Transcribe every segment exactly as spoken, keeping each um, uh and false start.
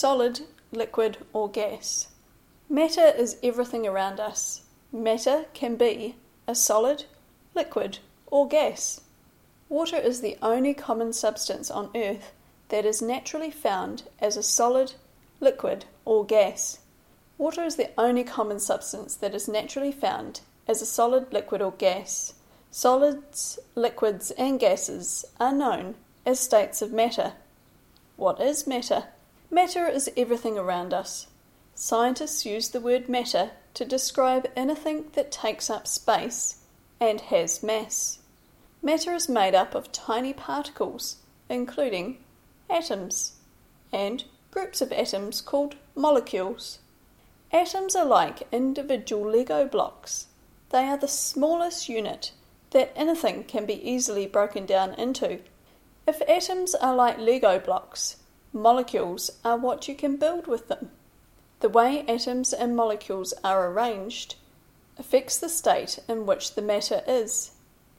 solid, liquid, or gas. Matter is everything around us. Matter can be a solid, liquid, or gas. Water is the only common substance on Earth that is naturally found as a solid, liquid, or gas. Water is the only common substance that is naturally found as a solid, liquid, or gas. Solids, liquids, and gases are known as states of matter. What is matter? Matter is everything around us. Scientists use the word matter to describe anything that takes up space and has mass. Matter is made up of tiny particles, including atoms, and groups of atoms called molecules. Atoms are like individual Lego blocks. They are the smallest unit that anything can be easily broken down into. If atoms are like Lego blocks, molecules are what you can build with them. The way atoms and molecules are arranged affects the state in which the matter is.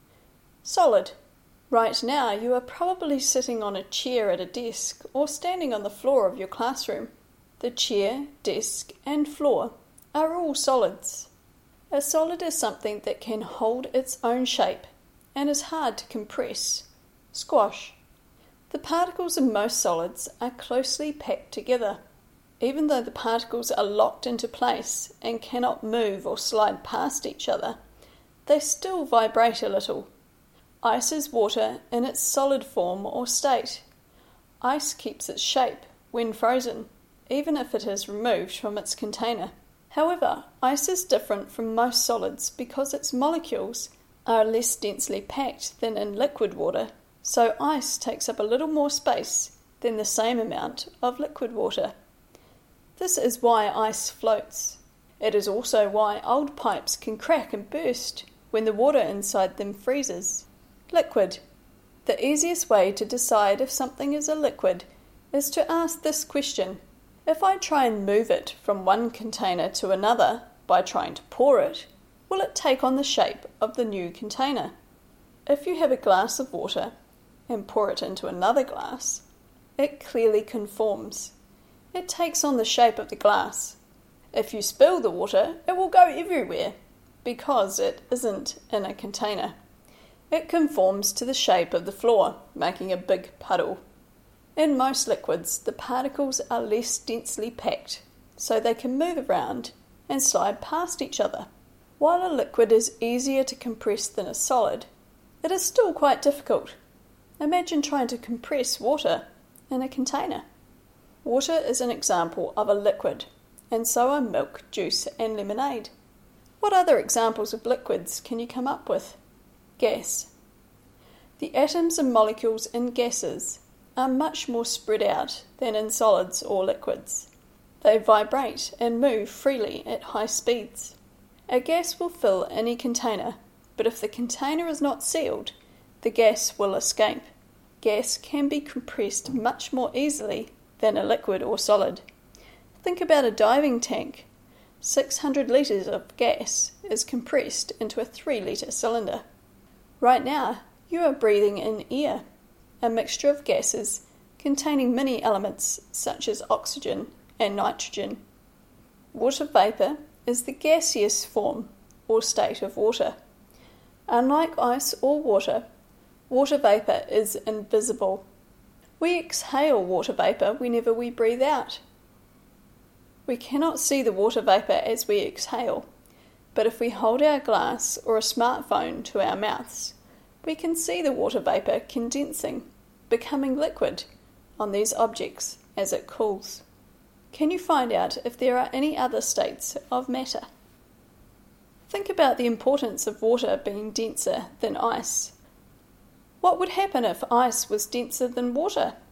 Solid. Right now you are probably sitting on a chair at a desk or standing on the floor of your classroom. The chair, desk, and floor are all solids. A solid is something that can hold its own shape and is hard to compress. Squash. The particles in most solids are closely packed together. Even though the particles are locked into place and cannot move or slide past each other, they still vibrate a little. Ice is water in its solid form or state. Ice keeps its shape when frozen, even if it is removed from its container. However, ice is different from most solids because its molecules are less densely packed than in liquid water, so ice takes up a little more space than the same amount of liquid water. This is why ice floats. It is also why old pipes can crack and burst when the water inside them freezes. Liquid. The easiest way to decide if something is a liquid is to ask this question. If I try and move it from one container to another by trying to pour it, will it take on the shape of the new container? If you have a glass of water and pour it into another glass, it clearly conforms. It takes on the shape of the glass. If you spill the water, it will go everywhere because it isn't in a container. It conforms to the shape of the floor, making a big puddle. In most liquids, the particles are less densely packed, so they can move around and slide past each other. While a liquid is easier to compress than a solid, it is still quite difficult. Imagine trying to compress water in a container. Water is an example of a liquid, and so are milk, juice, and lemonade. What other examples of liquids can you come up with? Gas. The atoms and molecules in gases are much more spread out than in solids or liquids. They vibrate and move freely at high speeds. A gas will fill any container, but if the container is not sealed, the gas will escape. Gas can be compressed much more easily than a liquid or solid. Think about a diving tank. six hundred litres of gas is compressed into a three litre cylinder. Right now, you are breathing in air, a mixture of gases containing many elements such as oxygen and nitrogen. Water vapour is the gaseous form or state of water. Unlike ice or water, water vapour is invisible. We exhale water vapour whenever we breathe out. We cannot see the water vapour as we exhale, but if we hold our glass or a smartphone to our mouths, we can see the water vapour condensing, becoming liquid on these objects as it cools. Can you find out if there are any other states of matter? Think about the importance of water being denser than ice. What would happen if ice was denser than water?